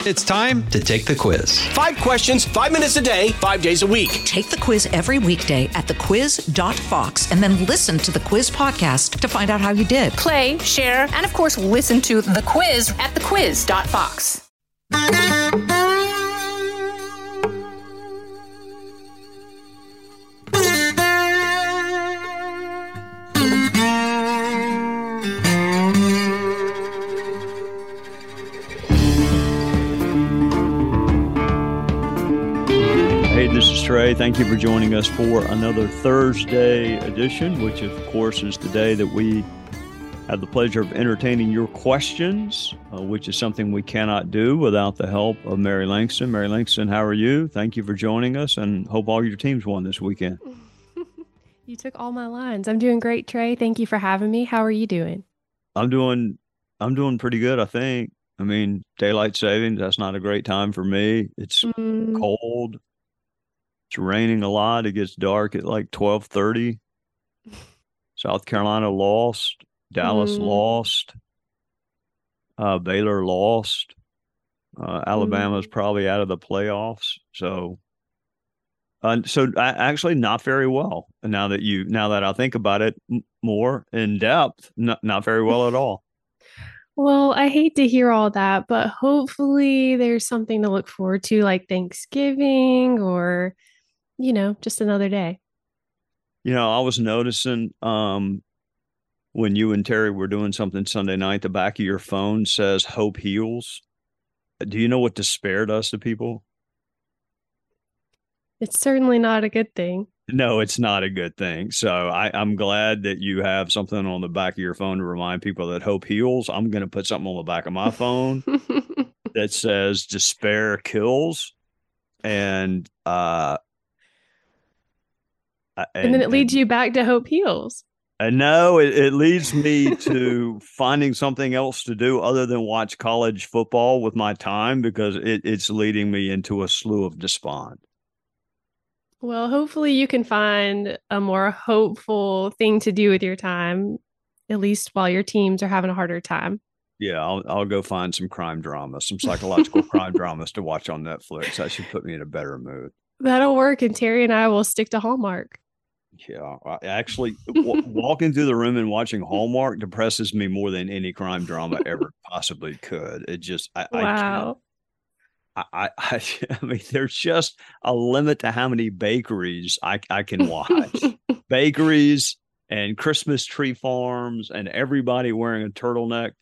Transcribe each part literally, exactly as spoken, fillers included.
It's time to take the quiz. Five questions, five minutes a day, five days a week. Take the quiz every weekday at the quiz dot fox and then listen to the quiz podcast to find out how you did. Play, share, and of course, listen to the quiz at the quiz dot fox. Trey, thank you for joining us for another Thursday edition, which of course is the day that we have the pleasure of entertaining your questions, uh, which is something we cannot do without the help of Mary Langston. Mary Langston, how are you? Thank you for joining us, and hope all your teams won this weekend. You took all my lines. I'm doing great, Trey. Thank you for having me. How are you doing? I'm doing, I'm doing pretty good, I think. I mean, daylight savings, that's not a great time for me. It's mm. cold. It's raining a lot. It gets dark at like twelve thirty. South Carolina lost. Dallas mm. lost. Uh, Baylor lost. Uh, Alabama's mm. probably out of the playoffs. So, uh, so I, actually not very well. And now that you, now that I think about it m- more in depth, not, not very well at all. Well, I hate to hear all that, but hopefully there's something to look forward to, like Thanksgiving or, you know, just another day. You know, I was noticing um, when you and Terry were doing something Sunday night, the back of your phone says hope heals. Do you know what despair does to people? It's certainly not a good thing. No, it's not a good thing. So I, I'm glad that you have something on the back of your phone to remind people that hope heals. I'm going to put something on the back of my phone that says despair kills. And, uh, and, and then it leads and, you back to hope heals. And no, it, it leads me to finding something else to do other than watch college football with my time, because it, it's leading me into a slew of despond. Well, hopefully you can find a more hopeful thing to do with your time, at least while your teams are having a harder time. Yeah, I'll I'll go find some crime dramas, some psychological crime dramas to watch on Netflix. That should put me in a better mood. That'll work, and Terry and I will stick to Hallmark. Yeah, I actually, w- walking through the room and watching Hallmark depresses me more than any crime drama ever possibly could. It just, I, wow. I, I, I, I mean, there's just a limit to how many bakeries I, I can watch. Bakeries and Christmas tree farms and everybody wearing a turtleneck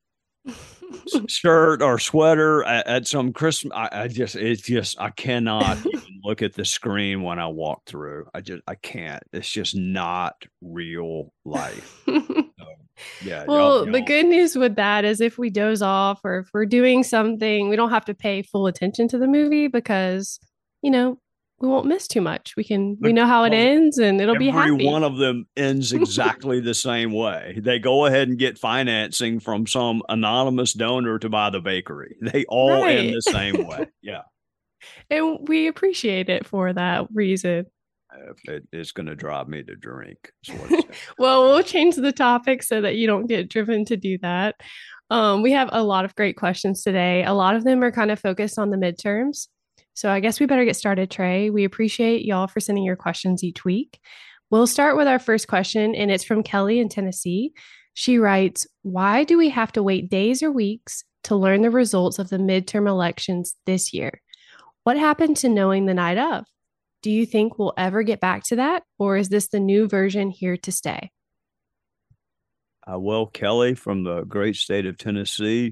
shirt or sweater at, at some Christmas. I, I just, it's just, I cannot even look at the screen when I walk through. I just, I can't. It's just not real life. So, yeah. Well, y'all, y'all. The good news with that is if we doze off or if we're doing something, we don't have to pay full attention to the movie because, you know, we won't miss too much. We can, we know how it ends and it'll be happy. Every one of them ends exactly the same way. They go ahead and get financing from some anonymous donor to buy the bakery. They all right. end the same way. Yeah. And we appreciate it for that reason. It, it's going to drive me to drink. Well, we'll change the topic so that you don't get driven to do that. Um, we have a lot of great questions today. A lot of them are kind of focused on the midterms. So I guess we better get started, Trey. We appreciate y'all for sending your questions each week. We'll start with our first question, and it's from Kelly in Tennessee. She writes, why do we have to wait days or weeks to learn the results of the midterm elections this year? What happened to knowing the night of? Do you think we'll ever get back to that, or is this the new version here to stay? Uh, well, Kelly from the great state of Tennessee,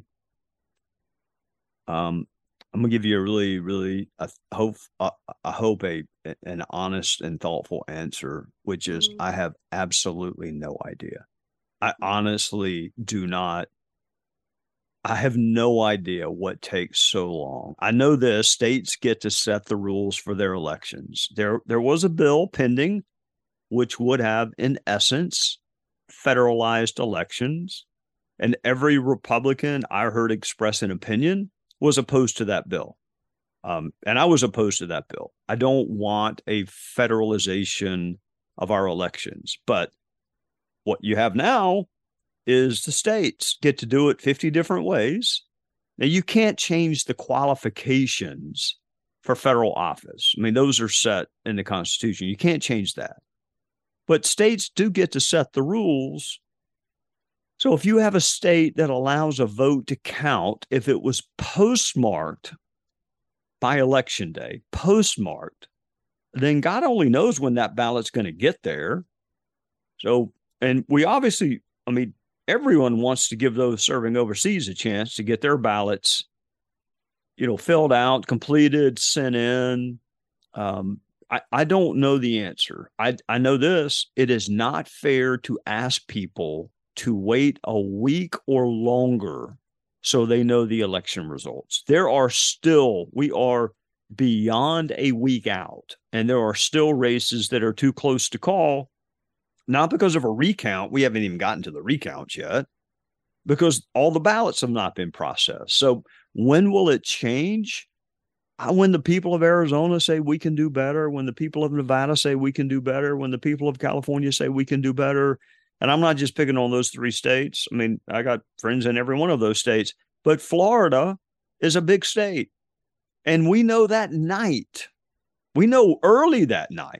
um, I'm gonna give you a really, really, I hope, I, I hope a an honest and thoughtful answer, which is mm-hmm. I have absolutely no idea. I honestly do not. I have no idea what takes so long. I know this: states get to set the rules for their elections. There, there was a bill pending, which would have, in essence, federalized elections, and every Republican I heard express an opinion was opposed to that bill. Um, and I was opposed to that bill. I don't want a federalization of our elections. But what you have now is the states get to do it fifty different ways. Now, you can't change the qualifications for federal office. I mean, those are set in the Constitution. You can't change that. But states do get to set the rules. So if you have a state that allows a vote to count, if it was postmarked by election day, postmarked, then God only knows when that ballot's going to get there. So, and we obviously, I mean, everyone wants to give those serving overseas a chance to get their ballots, you know, filled out, completed, sent in. Um, I, I don't know the answer. I, I know this. It is not fair to ask people to wait a week or longer so they know the election results. There are still, we are beyond a week out, and there are still races that are too close to call, not because of a recount. We haven't even gotten to the recounts yet, because all the ballots have not been processed. So when will it change? When the people of Arizona say we can do better, when the people of Nevada say we can do better, when the people of California say we can do better. And I'm not just picking on those three states. I mean, I got friends in every one of those states, but Florida is a big state. And we know that night. We know early that night.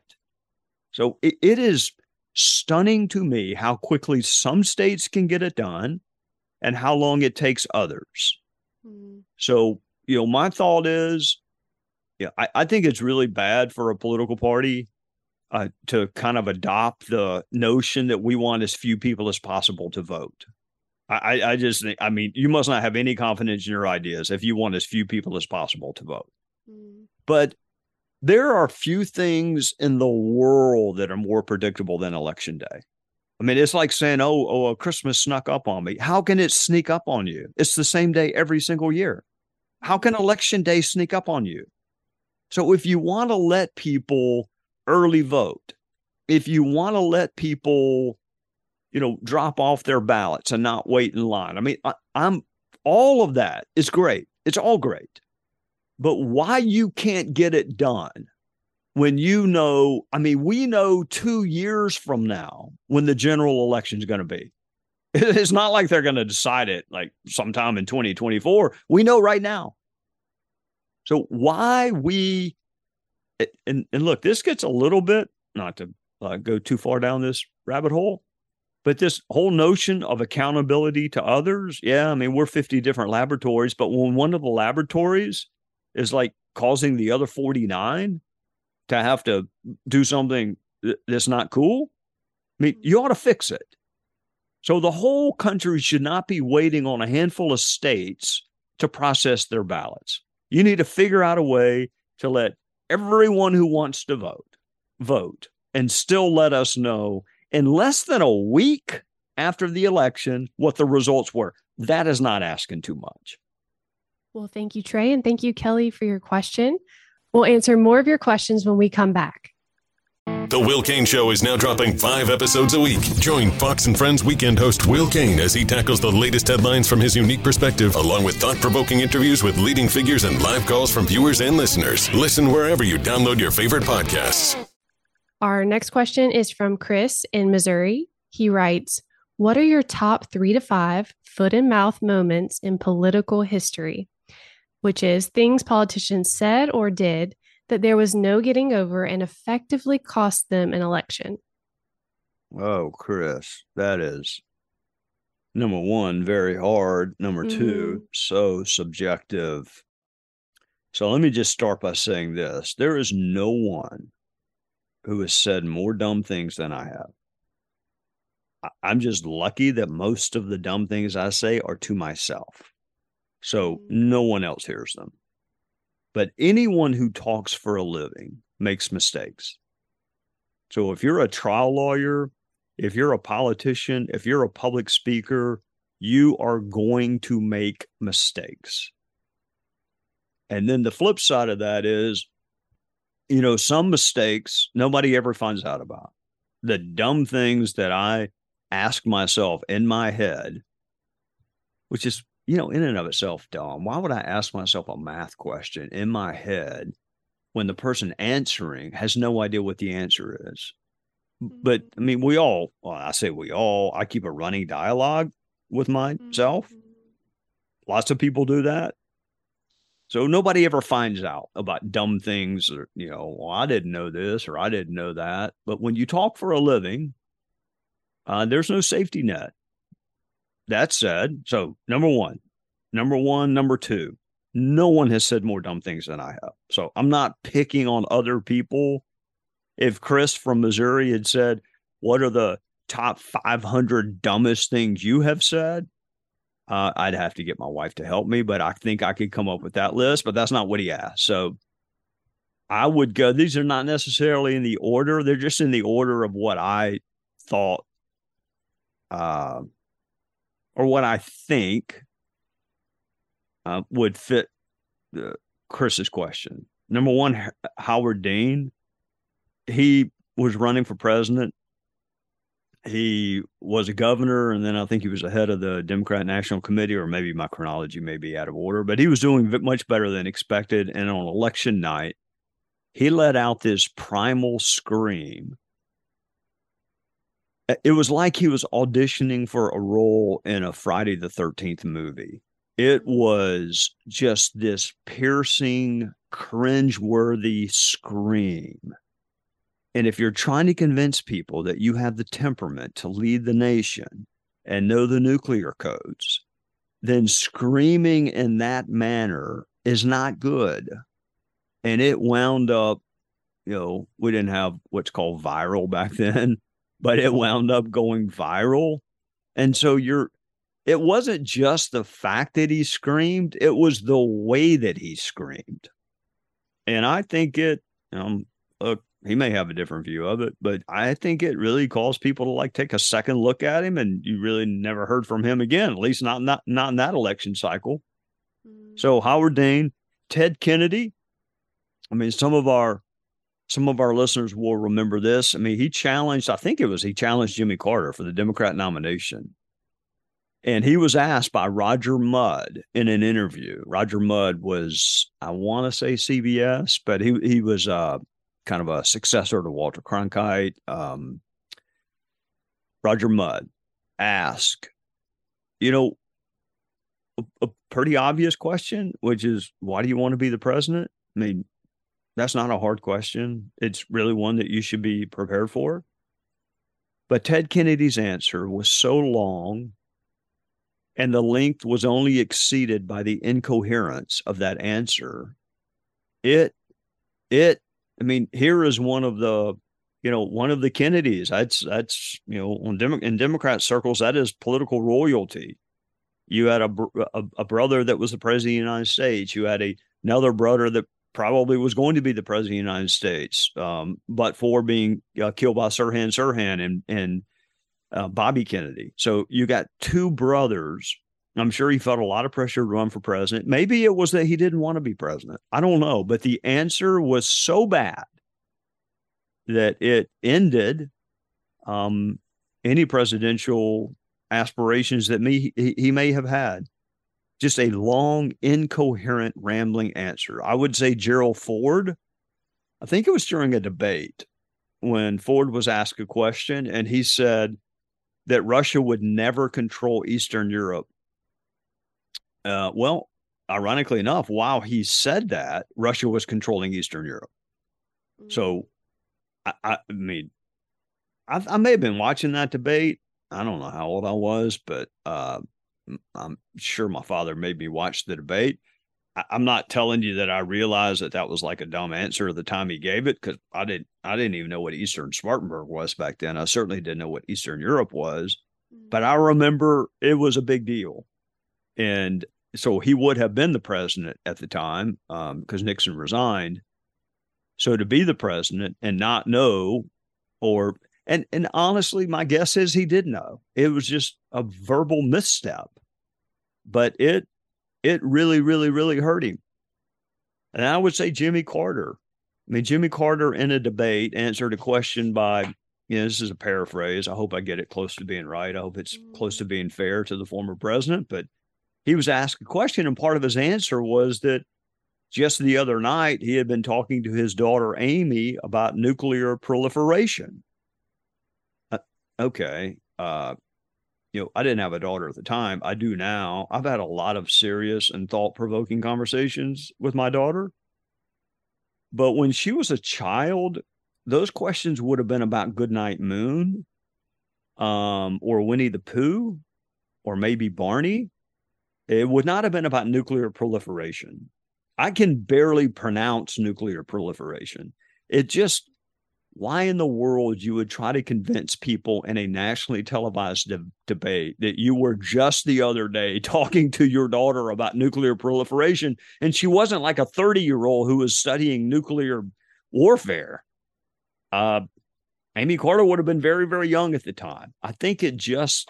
So it, it is stunning to me how quickly some states can get it done and how long it takes others. Mm. So, you know, my thought is, yeah, I, I think it's really bad for a political party uh, to kind of adopt the notion that we want as few people as possible to vote. I, I just think, I mean, you must not have any confidence in your ideas if you want as few people as possible to vote. Mm. But there are few things in the world that are more predictable than Election Day. I mean, it's like saying, oh, oh, Christmas snuck up on me. How can it sneak up on you? It's the same day every single year. How can Election Day sneak up on you? So if you want to let people early vote, if you want to let people, you know, drop off their ballots and not wait in line, I mean, I, I'm all of that is great. It's all great. But why you can't get it done when you know, I mean, we know two years from now when the general election is going to be. It's not like they're going to decide it like sometime in twenty twenty-four. We know right now. So why we, and, and look, this gets a little bit, not to uh, go too far down this rabbit hole, but this whole notion of accountability to others. Yeah, I mean, we're fifty different laboratories, but when one of the laboratories is like causing the other forty-nine to have to do something that's not cool, I mean, you ought to fix it. So the whole country should not be waiting on a handful of states to process their ballots. You need to figure out a way to let everyone who wants to vote, vote, and still let us know in less than a week after the election what the results were. That is not asking too much. Well, thank you, Trey, and thank you, Kelly, for your question. We'll answer more of your questions when we come back. The Will Cain Show is now dropping five episodes a week. Join Fox and Friends weekend host Will Cain as he tackles the latest headlines from his unique perspective, along with thought-provoking interviews with leading figures and live calls from viewers and listeners. Listen wherever you download your favorite podcasts. Our next question is from Chris in Missouri. He writes, what are your top three to five foot and mouth moments in political history? Which is things politicians said or did that there was no getting over and effectively cost them an election. Oh, Chris, that is, number one, very hard. Number mm-hmm. two, so subjective. So let me just start by saying this. There is no one who has said more dumb things than I have. I'm just lucky that most of the dumb things I say are to myself. So no one else hears them. But anyone who talks for a living makes mistakes. So if you're a trial lawyer, if you're a politician, if you're a public speaker, you are going to make mistakes. And then the flip side of that is, you know, some mistakes nobody ever finds out about. The dumb things that I ask myself in my head, which is, you know, in and of itself, dumb. Why would I ask myself a math question in my head when the person answering has no idea what the answer is? But I mean, we all, well, I say we all, I keep a running dialogue with myself. Lots of people do that. So nobody ever finds out about dumb things or, you know, well, I didn't know this or I didn't know that. But when you talk for a living, uh, there's no safety net. That said, so number one, number one, number two, no one has said more dumb things than I have. So I'm not picking on other people. If Chris from Missouri had said, what are the top five hundred dumbest things you have said? Uh, I'd have to get my wife to help me, but I think I could come up with that list, but that's not what he asked. So I would go, these are not necessarily in the order. They're just in the order of what I thought uh, or what I think uh, would fit the, Chris's question. Number one, Howard Dean, he was running for president. He was a governor, and then I think he was the head of the Democrat National Committee, or maybe my chronology may be out of order, but he was doing much better than expected. And on election night, he let out this primal scream. It was like he was auditioning for a role in a Friday the thirteenth movie. It was just this piercing, cringeworthy scream. And if you're trying to convince people that you have the temperament to lead the nation and know the nuclear codes, then screaming in that manner is not good. And it wound up, you know, we didn't have what's called viral back then, but it wound up going viral. And so you're, it wasn't just the fact that he screamed, it was the way that he screamed. And I think it, um, look, he may have a different view of it, but I think it really caused people to like take a second look at him, and you really never heard from him again, at least not, not, not in that election cycle. Mm. So Howard Dean, Ted Kennedy. I mean, some of our, some of our listeners will remember this. I mean, he challenged, I think it was, he challenged Jimmy Carter for the Democrat nomination. And he was asked by Roger Mudd in an interview. Roger Mudd was, I want to say C B S, but he, he was, uh, kind of a successor to Walter Cronkite. Um, Roger Mudd asked, you know, a, a pretty obvious question, which is, why do you want to be the president? I mean, that's not a hard question. It's really one that you should be prepared for. But Ted Kennedy's answer was so long, and the length was only exceeded by the incoherence of that answer. It, it, I mean, here is one of the, you know, one of the Kennedys. That's, that's, you know, in, Demo- in Democrat circles, that is political royalty. You had a, a, a brother that was the president of the United States. You had a, another brother that probably was going to be the president of the United States, um, but for being uh, killed by Sirhan Sirhan and, and uh, Bobby Kennedy. So you got two brothers. I'm sure he felt a lot of pressure to run for president. Maybe it was that he didn't want to be president. I don't know. But the answer was so bad that it ended um, any presidential aspirations that me, he, he may have had. Just a long, incoherent, rambling answer. I would say Gerald Ford, I think it was during a debate when Ford was asked a question and he said that Russia would never control Eastern Europe. Uh, well, ironically enough, while he said that, Russia was controlling Eastern Europe. Mm-hmm. So, I, I, I mean, I, I may have been watching that debate. I don't know how old I was, but uh, I'm sure my father made me watch the debate. I, I'm not telling you that I realized that that was like a dumb answer at the time he gave it, because I didn't. I didn't even know what Eastern Spartanburg was back then. I certainly didn't know what Eastern Europe was, mm-hmm. but I remember it was a big deal, and so he would have been the president at the time because um, Nixon resigned. So to be the president and not know, or and and honestly, my guess is he did know. It was just a verbal misstep, but it it really, really, really hurt him. And I would say Jimmy Carter. I mean, Jimmy Carter in a debate answered a question by, you know, this is a paraphrase. I hope I get it close to being right. I hope it's close to being fair to the former president, but he was asked a question, and part of his answer was that just the other night he had been talking to his daughter Amy about nuclear proliferation. Uh, okay, uh, you know, I didn't have a daughter at the time. I do now. I've had a lot of serious and thought-provoking conversations with my daughter. But when she was a child, those questions would have been about Goodnight Moon, um, or Winnie the Pooh, or maybe Barney. It would not have been about nuclear proliferation. I can barely pronounce nuclear proliferation. It just, why in the world you would try to convince people in a nationally televised de- debate that you were just the other day talking to your daughter about nuclear proliferation, and she wasn't like a thirty-year-old who was studying nuclear warfare. Uh, Amy Carter would have been very, very young at the time. I think it just,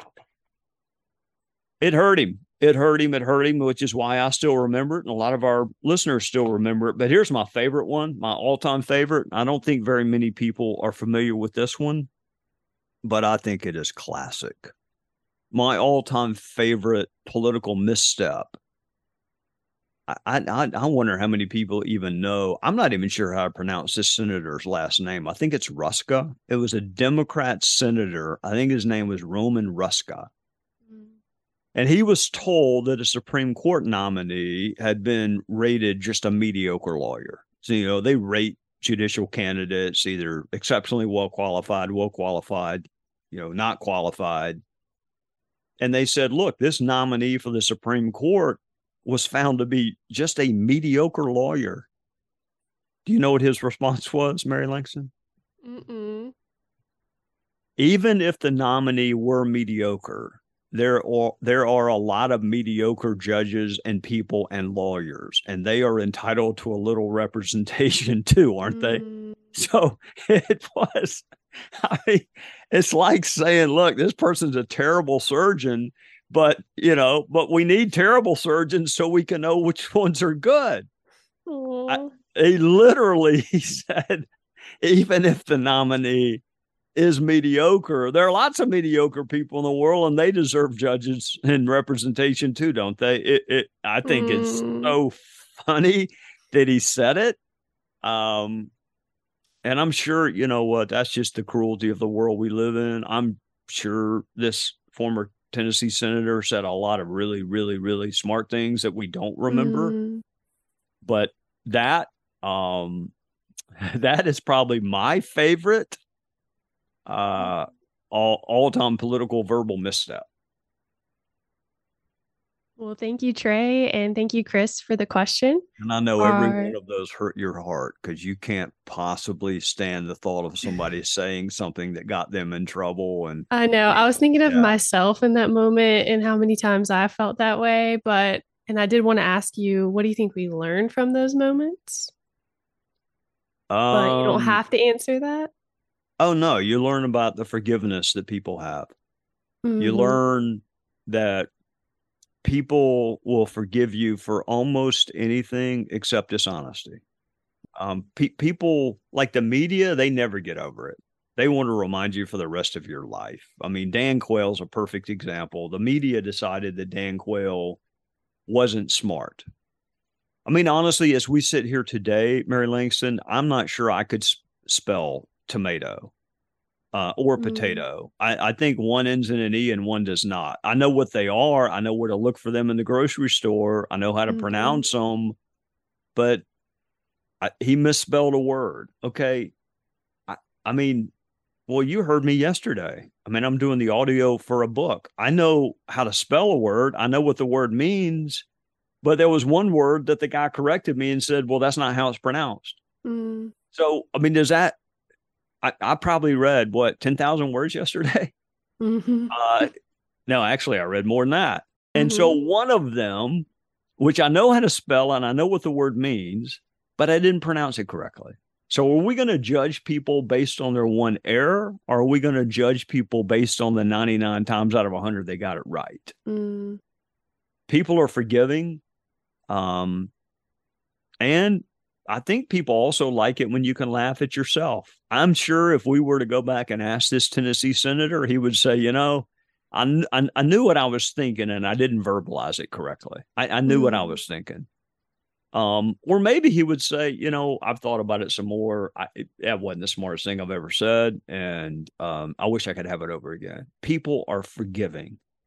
it hurt him. It hurt him. It hurt him, which is why I still remember it. And a lot of our listeners still remember it. But here's my favorite one, my all-time favorite. I don't think very many people are familiar with this one, but I think it is classic. My all-time favorite political misstep. I, I, I wonder how many people even know. I'm not even sure how to pronounce this senator's last name. I think it's Ruska. It was a Democrat senator. I think his name was Roman Ruska. And he was told that a Supreme Court nominee had been rated just a mediocre lawyer. So, you know, they rate judicial candidates either exceptionally well qualified, well qualified, you know, not qualified. And they said, look, this nominee for the Supreme Court was found to be just a mediocre lawyer. Do you know what his response was, Mary Langston? Mm-mm. Even if the nominee were mediocre, there are there are a lot of mediocre judges and people and lawyers, and they are entitled to a little representation too, aren't they? Mm. So it was, I mean, it's like saying, look, this person's a terrible surgeon, but, you know, but we need terrible surgeons so we can know which ones are good. I, he literally he said, even if the nominee is mediocre, there are lots of mediocre people in the world, and they deserve judges and representation too, don't they? It, it I think mm. it's so funny that he said it. Um, and I'm sure, you know what, that's just the cruelty of the world we live in. I'm sure this former Tennessee senator said a lot of really, really, really smart things that we don't remember. Mm. But that, um, that is probably my favorite uh, all, all-time political verbal misstep. Well, thank you, Trey, and thank you, Chris, for the question. And I know every Our... one of those hurt your heart because you can't possibly stand the thought of somebody saying something that got them in trouble. And I know. I was thinking of yeah. myself in that moment and how many times I felt that way. But, and I did want to ask you, what do you think we learned from those moments? Um, but you don't have to answer that. Oh, no. You learn about the forgiveness that people have. Mm-hmm. You learn that people will forgive you for almost anything except dishonesty. Um, pe- people like the media, they never get over it. They want to remind you for the rest of your life. I mean, Dan Quayle's a perfect example. The media decided that Dan Quayle wasn't smart. I mean, honestly, as we sit here today, Mary Langston, I'm not sure I could sp- spell tomato. Uh, or potato. Mm. I, I think one ends in an E and one does not. I know what they are. I know where to look for them in the grocery store. I know how to mm-hmm. pronounce them, but I, he misspelled a word. Okay. I, I mean, well, you heard me yesterday. I mean, I'm doing the audio for a book. I know how to spell a word. I know what the word means, but there was one word that the guy corrected me and said, well, that's not how it's pronounced. Mm. So, I mean, does that, I, I probably read, what, ten thousand words yesterday? Mm-hmm. Uh, no, actually, I read more than that. And mm-hmm. so one of them, which I know how to spell and I know what the word means, but I didn't pronounce it correctly. So are we going to judge people based on their one error, or are we going to judge people based on the ninety-nine times out of one hundred they got it right? Mm. People are forgiving. Um, and I think people also like it when you can laugh at yourself. I'm sure if we were to go back and ask this Tennessee senator, he would say, you know, I, I, I knew what I was thinking and I didn't verbalize it correctly. I, I knew mm. what I was thinking. Um, or maybe he would say, you know, I've thought about it some more. I, it, that wasn't the smartest thing I've ever said. And um, I wish I could have it over again. People are forgiving.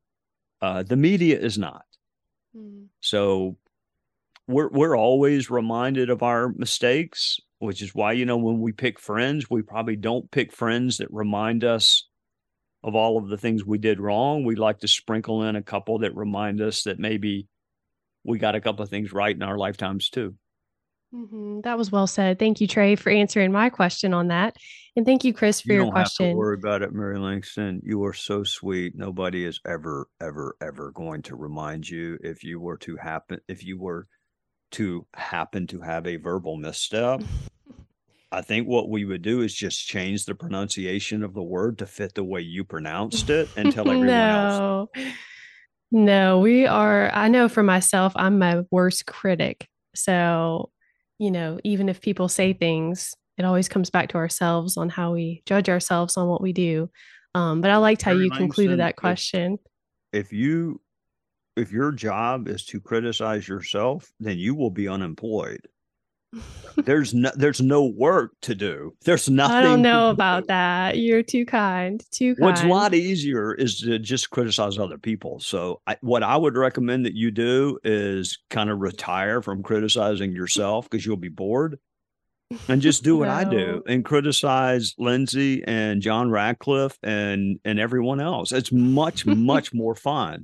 Uh, the media is not. Mm. So we're we're always reminded of our mistakes, which is why, you know, when we pick friends, we probably don't pick friends that remind us of all of the things we did wrong. We like to sprinkle in a couple that remind us that maybe we got a couple of things right in our lifetimes too. Mm-hmm. That was well said. Thank you, Trey, for answering my question on that. And thank you, Chris, for You your don't have to question. worry about it, Mary Langston. You are so sweet. Nobody is ever, ever, ever going to remind you if you were to happen, if you were to happen to have a verbal misstep. I think what we would do is just change the pronunciation of the word to fit the way you pronounced it and tell everyone else. No, no, we are. I know for myself, I'm my worst critic. So, you know, even if people say things, it always comes back to ourselves on how we judge ourselves on what we do. Um, but I liked how Mary you concluded Langston, that if- question. If you, if your job is to criticize yourself, then you will be unemployed. There's no, there's no work to do. There's nothing. I don't know to about do. that. You're too kind. Too kind. What's a lot easier is to just criticize other people. So I, what I would recommend that you do is kind of retire from criticizing yourself because you'll be bored, and just do what I do No. and criticize Lindsay and John Radcliffe and and everyone else. It's much, much more fun.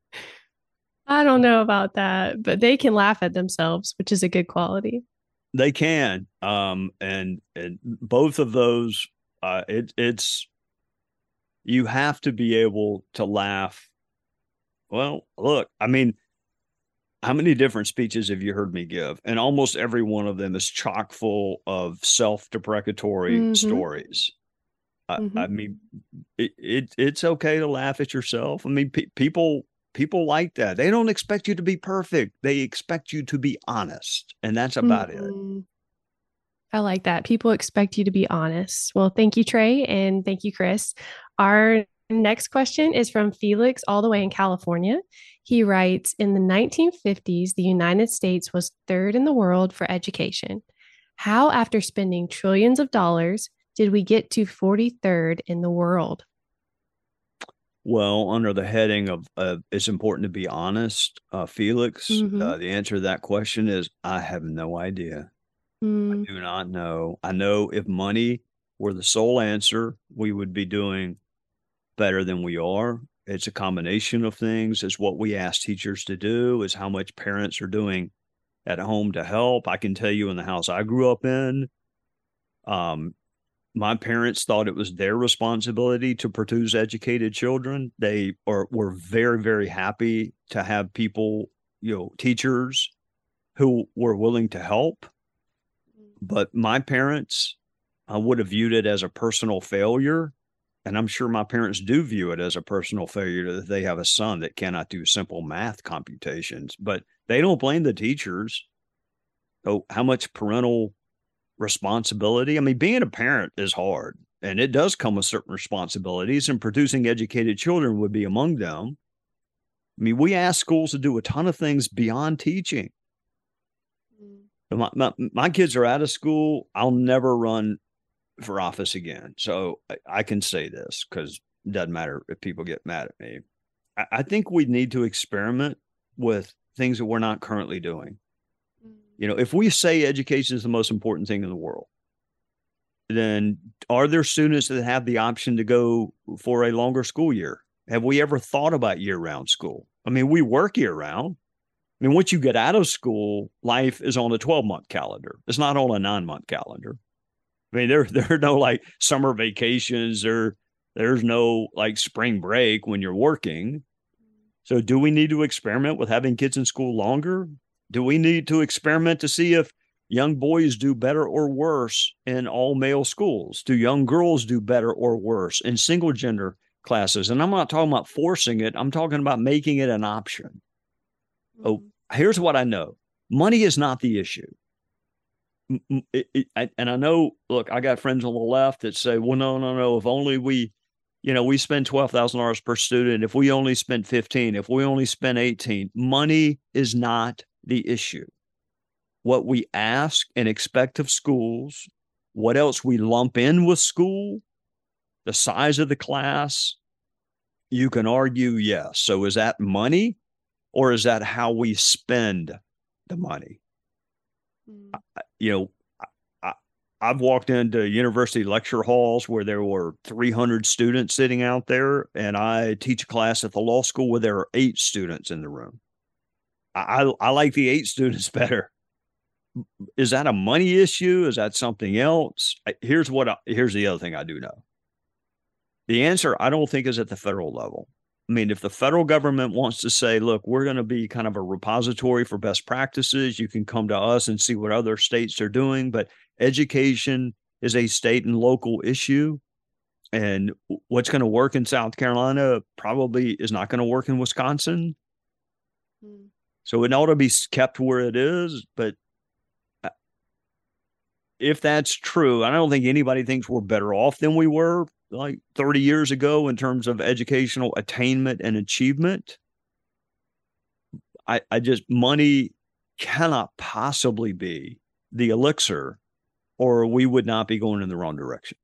I don't know about that, but they can laugh at themselves, which is a good quality. They can, um, and and both of those, uh, it, it's you have to be able to laugh. Well, look, I mean, how many different speeches have you heard me give? And almost every one of them is chock full of self-deprecatory Mhm. stories. I, Mhm. I mean, it, it it's okay to laugh at yourself. I mean, pe- people people like that. They don't expect you to be perfect. They expect you to be honest, and that's about it. Mhm. I like that. People expect you to be honest. Well, thank you, Trey, and thank you, Chris. Our next question is from Felix, all the way in California. He writes, in the nineteen fifties, the United States was third in the world for education. How, after spending trillions of dollars, did we get to forty-third in the world? Well, under the heading of uh, it's important to be honest, uh, Felix, Mhm. uh, the answer to that question is I have no idea. Mm, I do not know. I know if money were the sole answer, we would be doing better than we are. It's a combination of things. It's what we ask teachers to do, is how much parents are doing at home to help. I can tell you in the house I grew up in, um, my parents thought it was their responsibility to produce educated children. They are were very, very happy to have people, you know, teachers who were willing to help. But my parents, I would have viewed it as a personal failure. And I'm sure my parents do view it as a personal failure that they have a son that cannot do simple math computations, but they don't blame the teachers. Oh, how much parental responsibility. I mean, being a parent is hard, and it does come with certain responsibilities, and producing educated children would be among them. I mean, we ask schools to do a ton of things beyond teaching. My, my, my kids are out of school. I'll never run for office again. So I, I can say this because it doesn't matter if people get mad at me. I, I think we need to experiment with things that we're not currently doing. You know, if we say education is the most important thing in the world, then are there students that have the option to go for a longer school year? Have we ever thought about year-round school? I mean, we work year-round. I mean, once you get out of school, life is on a twelve-month calendar. It's not on a nine-month calendar. I mean, there, there are no like summer vacations or there's no like spring break when you're working. So do we need to experiment with having kids in school longer? Do we need to experiment to see if young boys do better or worse in all male schools? Do young girls do better or worse in single gender classes? And I'm not talking about forcing it. I'm talking about making it an option. Oh, here's what I know. Money is not the issue. It, it, I, and I know, look, I got friends on the left that say, well, no, no, no. If only we, you know, we spend twelve thousand dollars per student. If we only spend fifteen, if we only spend eighteen, money is not the issue. What we ask and expect of schools, what else we lump in with school, the size of the class, you can argue, yes. So is that money, or is that how we spend the money? Mm. I, you know, I, I've walked into university lecture halls where there were three hundred students sitting out there, and I teach a class at the law school where there are eight students in the room. I, I, I like the eight students better. Is that a money issue? Is that something else? Here's what. I, here's the other thing I do know. The answer, I don't think, is at the federal level. I mean, if the federal government wants to say, look, we're going to be kind of a repository for best practices, you can come to us and see what other states are doing. But education is a state and local issue. And what's going to work in South Carolina probably is not going to work in Wisconsin. Mm. So it ought to be kept where it is. But if that's true, I don't think anybody thinks we're better off than we were like thirty years ago in terms of educational attainment and achievement. I, I just, money cannot possibly be the elixir, or we would not be going in the wrong direction.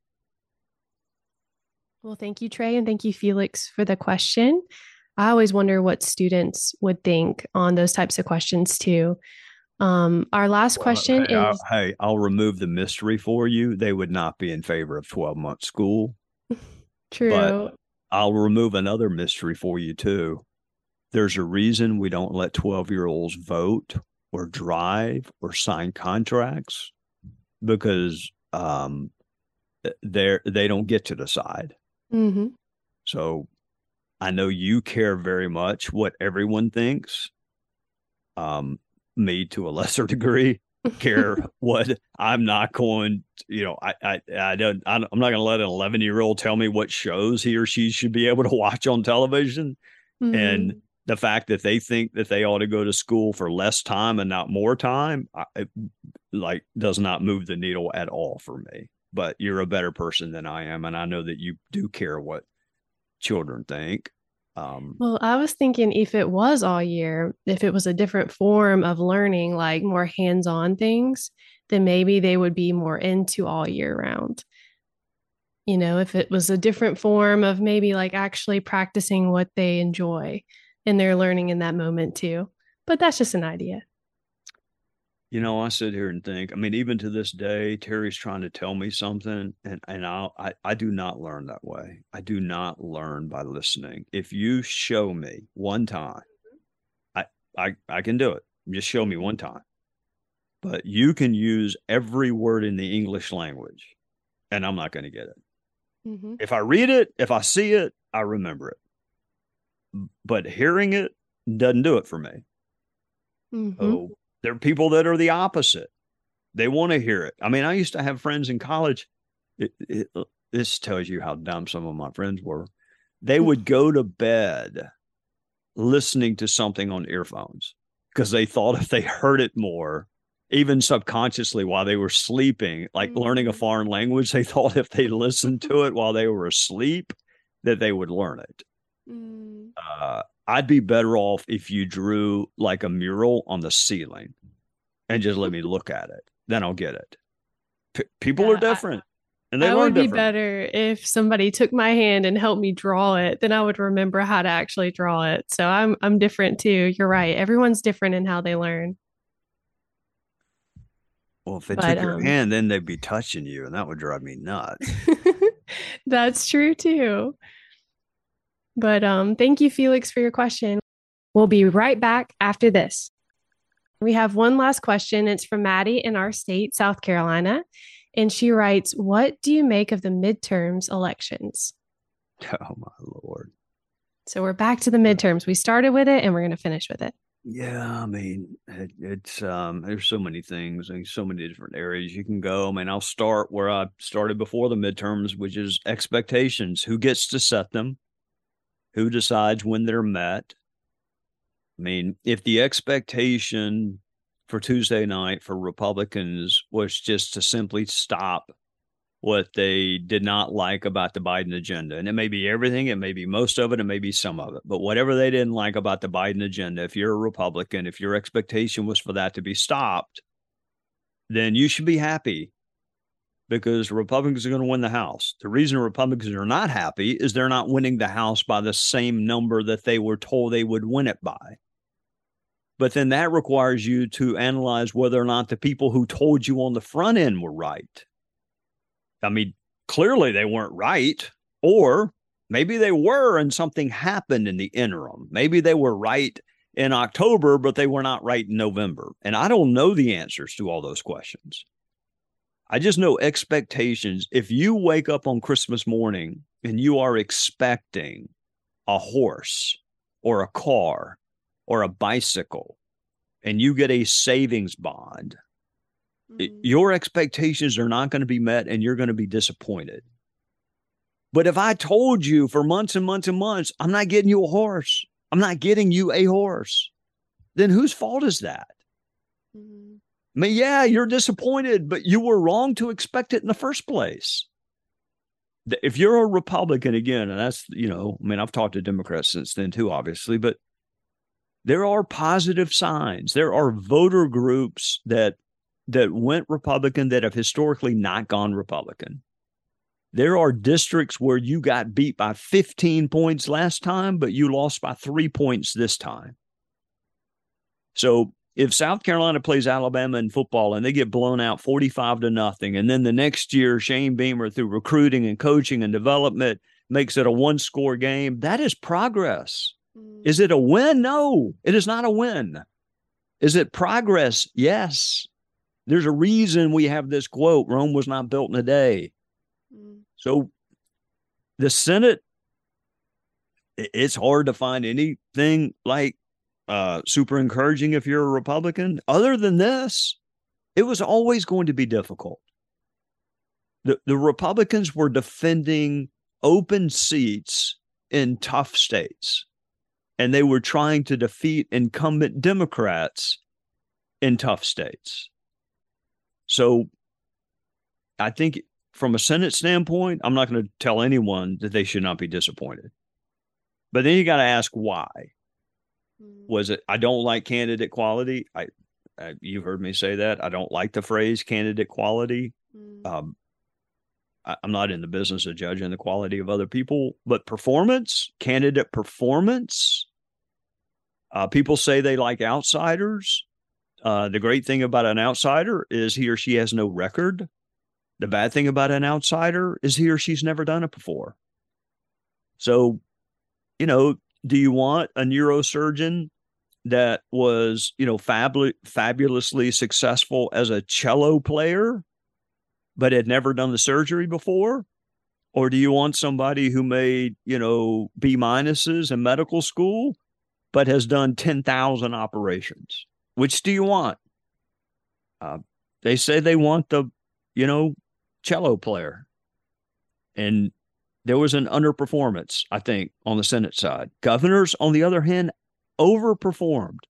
Well, thank you, Trey, and thank you, Felix, for the question. I always wonder what students would think on those types of questions too. Um, our last well, question hey, is... I'll, hey, I'll remove the mystery for you. They would not be in favor of twelve-month school. True. But I'll remove another mystery for you too. There's a reason we don't let twelve-year-olds vote or drive or sign contracts, because um, they're, they don't get to decide. Mm-hmm. So I know you care very much what everyone thinks. Um, me to a lesser degree care what I'm not going to, you know, I, I, I don't, I'm not going to let an eleven year old tell me what shows he or she should be able to watch on television. Mm-hmm. And the fact that they think that they ought to go to school for less time and not more time, I, it, like does not move the needle at all for me. But you're a better person than I am. And I know that you do care what children think. Um, well, I was thinking if it was all year, if it was a different form of learning, like more hands-on things, then maybe they would be more into all year round. You know, if it was a different form of maybe like actually practicing what they enjoy and they're learning in that moment too. But that's just an idea. You know, I sit here and think, I mean, even to this day, Terry's trying to tell me something, and, and I'll, I, I do not learn that way. I do not learn by listening. If you show me one time, I, I, I can do it. Just show me one time. But you can use every word in the English language, and I'm not going to get it. Mm-hmm. If I read it, if I see it, I remember it. But hearing it doesn't do it for me. Mm-hmm. So there are people that are the opposite. They want to hear it. I mean, I used to have friends in college. It, it, this tells you how dumb some of my friends were. They would go to bed listening to something on earphones because they thought if they heard it more, even subconsciously while they were sleeping, like mm-hmm. learning a foreign language, they thought if they listened to it while they were asleep, that they would learn it. Mm. Uh, I'd be better off if you drew like a mural on the ceiling and just let me look at it. Then I'll get it. P- people yeah, are different. I, and they I learn would be different. better if somebody took my hand and helped me draw it. Then I would remember how to actually draw it. So I'm I'm different too. You're right. Everyone's different in how they learn. Well, if they but, took your um, hand, then they'd be touching you, and that would drive me nuts. That's true too. But um, thank you, Felix, for your question. We'll be right back after this. We have one last question. It's from Maddie in our state, South Carolina. And she writes, what do you make of the midterms elections? Oh, my Lord. So we're back to the midterms. We started with it and we're going to finish with it. Yeah, I mean, it, it's um, there's so many things, and so many different areas you can go. I mean, I'll start where I started before the midterms, which is expectations. Who gets to set them? Who decides when they're met? I mean, if the expectation for Tuesday night for Republicans was just to simply stop what they did not like about the Biden agenda, and it may be everything, it may be most of it, it may be some of it, but whatever they didn't like about the Biden agenda, if you're a Republican, if your expectation was for that to be stopped, then you should be happy because Republicans are going to win the House. The reason Republicans are not happy is they're not winning the House by the same number that they were told they would win it by. But then that requires you to analyze whether or not the people who told you on the front end were right. I mean, clearly they weren't right, or maybe they were and something happened in the interim. Maybe they were right in October, but they were not right in November. And I don't know the answers to all those questions. I just know expectations. If you wake up on Christmas morning and you are expecting a horse or a car or a bicycle and you get a savings bond, mm-hmm. your expectations are not going to be met and you're going to be disappointed. But if I told you for months and months and months, I'm not getting you a horse, I'm not getting you a horse, then whose fault is that? Mm-hmm. I mean, yeah, you're disappointed, but you were wrong to expect it in the first place. If you're a Republican, again, and that's, you know, I mean, I've talked to Democrats since then too, obviously, but there are positive signs. There are voter groups that that went Republican that have historically not gone Republican. There are districts where you got beat by fifteen points last time, but you lost by three points this time. So if South Carolina plays Alabama in football and they get blown out forty-five to nothing, and then the next year Shane Beamer, through recruiting and coaching and development, makes it a one-score game, that is progress. Mm. Is it a win? No, it is not a win. Is it progress? Yes. There's a reason we have this quote, Rome was not built in a day. Mm. So the Senate, it's hard to find anything like Uh, super encouraging if you're a Republican. Other than this, it was always going to be difficult. The, the Republicans were defending open seats in tough states, and they were trying to defeat incumbent Democrats in tough states. So I think from a Senate standpoint, I'm not going to tell anyone that they should not be disappointed. But then you got to ask why. Was it, I don't like candidate quality? I, I, you've heard me say that. I don't like the phrase candidate quality. Mm. Um, I, I'm not in the business of judging the quality of other people, but performance, candidate performance. Uh, people say they like outsiders. Uh, the great thing about an outsider is he or she has no record. The bad thing about an outsider is he or she's never done it before. So, you know, do you want a neurosurgeon that was, you know, fab- fabulously successful as a cello player, but had never done the surgery before? Or do you want somebody who made, you know, B minuses in medical school, but has done ten thousand operations? Which do you want? Uh, they say they want the, you know, cello player. And there was an underperformance, I think, on the Senate side. Governors, on the other hand, overperformed.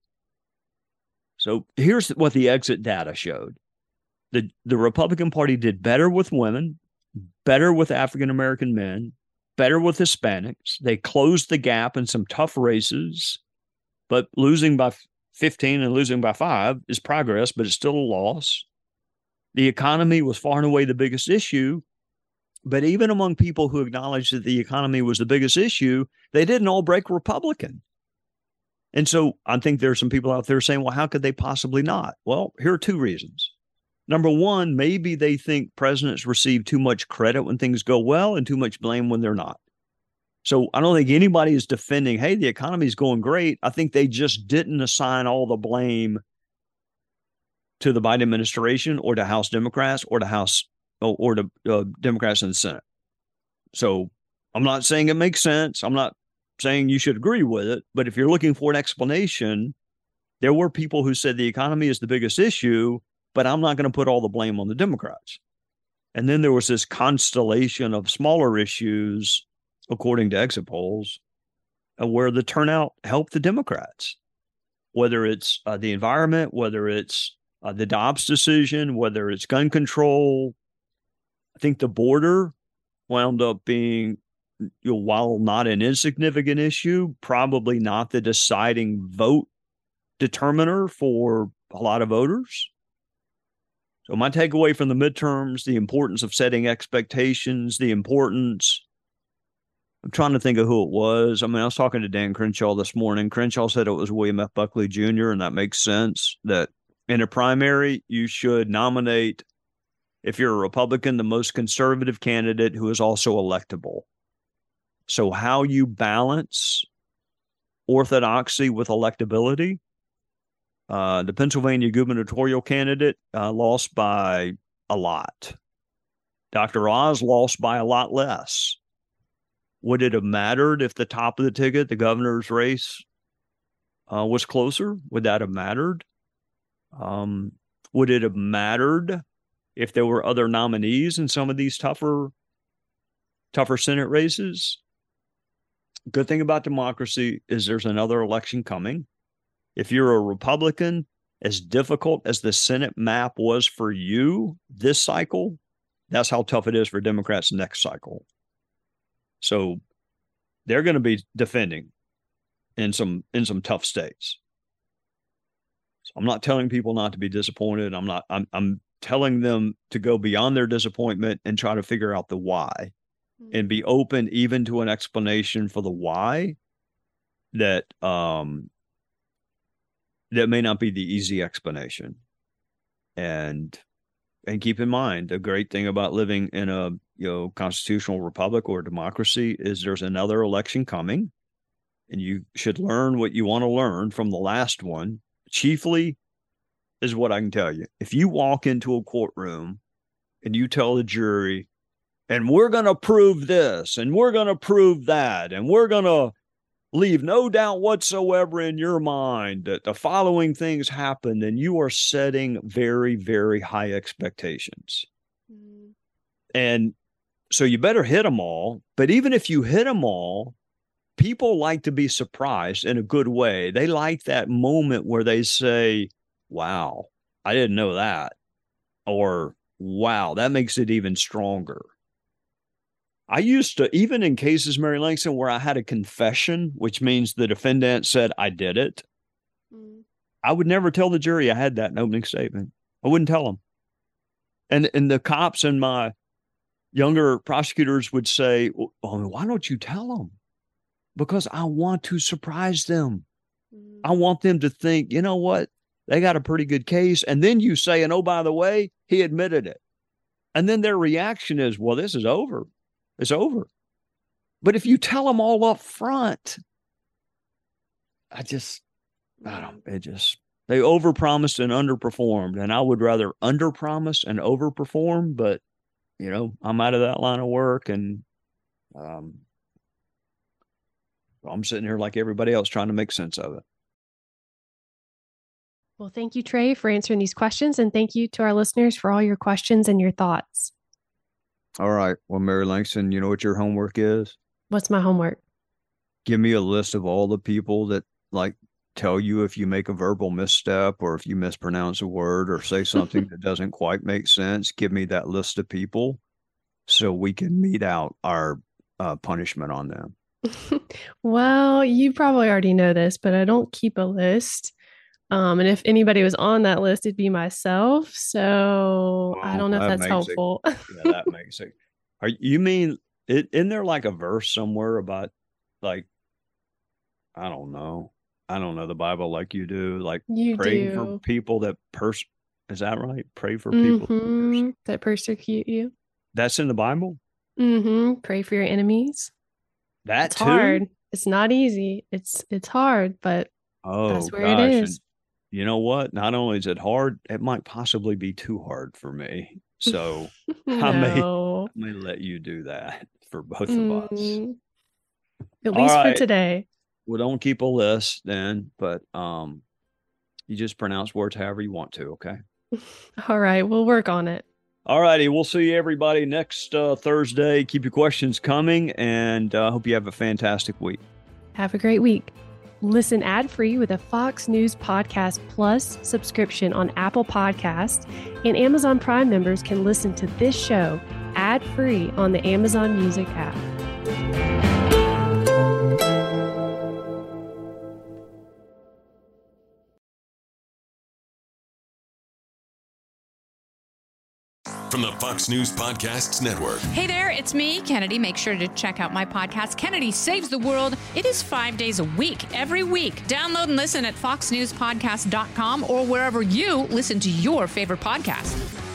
So here's what the exit data showed. The, the Republican Party did better with women, better with African-American men, better with Hispanics. They closed the gap in some tough races, but losing by fifteen and losing by five is progress, but it's still a loss. The economy was far and away the biggest issue. But even among people who acknowledged that the economy was the biggest issue, they didn't all break Republican. And so I think there are some people out there saying, well, how could they possibly not? Well, here are two reasons. Number one, maybe they think presidents receive too much credit when things go well and too much blame when they're not. So I don't think anybody is defending, hey, the economy is going great. I think they just didn't assign all the blame to the Biden administration or to House Democrats or to House or to uh, Democrats in the Senate. So I'm not saying it makes sense. I'm not saying you should agree with it. But if you're looking for an explanation, there were people who said the economy is the biggest issue, but I'm not going to put all the blame on the Democrats. And then there was this constellation of smaller issues, according to exit polls, uh, where the turnout helped the Democrats, whether it's uh, the environment, whether it's uh, the Dobbs decision, whether it's gun control. I think the border wound up being, you know, while not an insignificant issue, probably not the deciding vote determiner for a lot of voters. So my takeaway from the midterms, the importance of setting expectations, the importance, I'm trying to think of who it was. I mean, I was talking to Dan Crenshaw this morning. Crenshaw said it was William F. Buckley Junior, and that makes sense, that in a primary, you should nominate, if you're a Republican, the most conservative candidate who is also electable. So how you balance orthodoxy with electability. Uh, the Pennsylvania gubernatorial candidate uh, lost by a lot. Doctor Oz lost by a lot less. Would it have mattered if the top of the ticket, the governor's race, uh, was closer? Would that have mattered? Um, would it have mattered if there were other nominees in some of these tougher, tougher Senate races? Good thing about democracy is there's another election coming. If you're a Republican, as difficult as the Senate map was for you this cycle, that's how tough it is for Democrats next cycle. So they're going to be defending in some in some tough states. So I'm not telling people not to be disappointed. I'm not. I'm I'm telling them to go beyond their disappointment and try to figure out the why, and be open even to an explanation for the why that um that may not be the easy explanation. And and keep in mind, the great thing about living in a you know constitutional republic or democracy is there's another election coming, and you should learn what you want to learn from the last one. Chiefly is what I can tell you. If you walk into a courtroom and you tell the jury, and we're going to prove this, and we're going to prove that, and we're going to leave no doubt whatsoever in your mind that the following things happened, and you are setting very, very high expectations. Mm. And so you better hit them all. But even if you hit them all, people like to be surprised in a good way. They like that moment where they say, wow, I didn't know that. Or, wow, that makes it even stronger. I used to, even in cases, Mary Langston, where I had a confession, which means the defendant said, I did it. Mm. I would never tell the jury I had that in opening statement. I wouldn't tell them. And, and the cops and my younger prosecutors would say, well, why don't you tell them? Because I want to surprise them. Mm. I want them to think, you know what? They got a pretty good case. And then you say, and oh, by the way, he admitted it. And then their reaction is, well, this is over. It's over. But if you tell them all up front, I just, I don't, it just, they overpromised and underperformed. And I would rather underpromise and overperform, but, you know, I'm out of that line of work, and um, I'm sitting here like everybody else trying to make sense of it. Well, thank you, Trey, for answering these questions. And thank you to our listeners for all your questions and your thoughts. All right. Well, Mary Langston, you know what your homework is? What's my homework? Give me a list of all the people that like tell you if you make a verbal misstep or if you mispronounce a word or say something that doesn't quite make sense. Give me that list of people so we can mete out our uh, punishment on them. Well, you probably already know this, but I don't keep a list. Um, and if anybody was on that list, it'd be myself. So well, I don't know if that's helpful. It, yeah, that makes it. Are you mean, it, isn't there like a verse somewhere about like, I don't know. I don't know the Bible like you do. Like you praying do. for people that pers. Is that right? Pray for people mm-hmm. that, that persecute you. That's in the Bible? Mm-hmm. Pray for your enemies. That it's too? hard. It's not easy. It's, it's hard, but oh, that's where gosh. it is. And you know what? Not only is it hard, it might possibly be too hard for me. So no. I may, I may let you do that for both of mm, us. At least right. for today. Well, don't keep a list then, but um, you just pronounce words however you want to, okay? All right. We'll work on it. All righty. We'll see you everybody next uh, Thursday. Keep your questions coming, and I uh, hope you have a fantastic week. Have a great week. Listen ad-free with a Fox News Podcast Plus subscription on Apple Podcasts, and Amazon Prime members can listen to this show ad-free on the Amazon Music app. from the Fox News Podcasts Network. Hey there, it's me, Kennedy. Make sure to check out my podcast, Kennedy Saves the World. It is five days a week, every week. Download and listen at fox news podcast dot com or wherever you listen to your favorite podcast.